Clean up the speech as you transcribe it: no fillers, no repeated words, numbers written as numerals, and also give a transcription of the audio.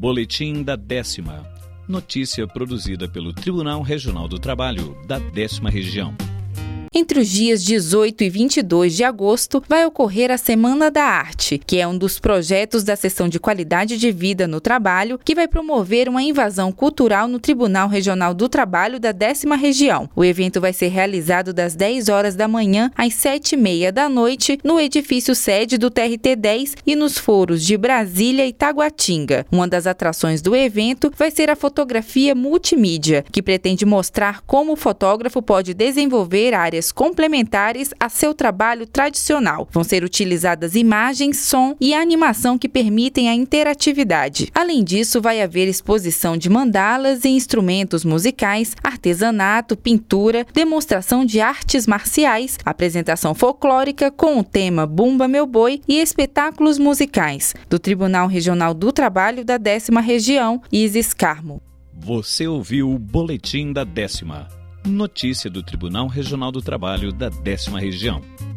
Boletim da 10ª. Notícia produzida pelo Tribunal Regional do Trabalho da 10ª Região. Entre os dias 18 e 22 de agosto, vai ocorrer a Semana da Arte, que é um dos projetos da Seção de Qualidade de Vida no Trabalho, que vai promover uma invasão cultural no Tribunal Regional do Trabalho da 10ª Região. O evento vai ser realizado das 10 horas da manhã às 7h30 da noite, no edifício sede do TRT-10 e nos foros de Brasília e Taguatinga. Uma das atrações do evento vai ser a fotografia multimídia, que pretende mostrar como o fotógrafo pode desenvolver áreas complementares a seu trabalho tradicional. Vão ser utilizadas imagens, som e animação que permitem a interatividade. Além disso, vai haver exposição de mandalas e instrumentos musicais, artesanato, pintura, demonstração de artes marciais, apresentação folclórica com o tema Bumba Meu Boi e espetáculos musicais. Do Tribunal Regional do Trabalho da 10ª Região, Isis Carmo. Você ouviu o Boletim da 10ª. Notícia do Tribunal Regional do Trabalho da 10ª Região.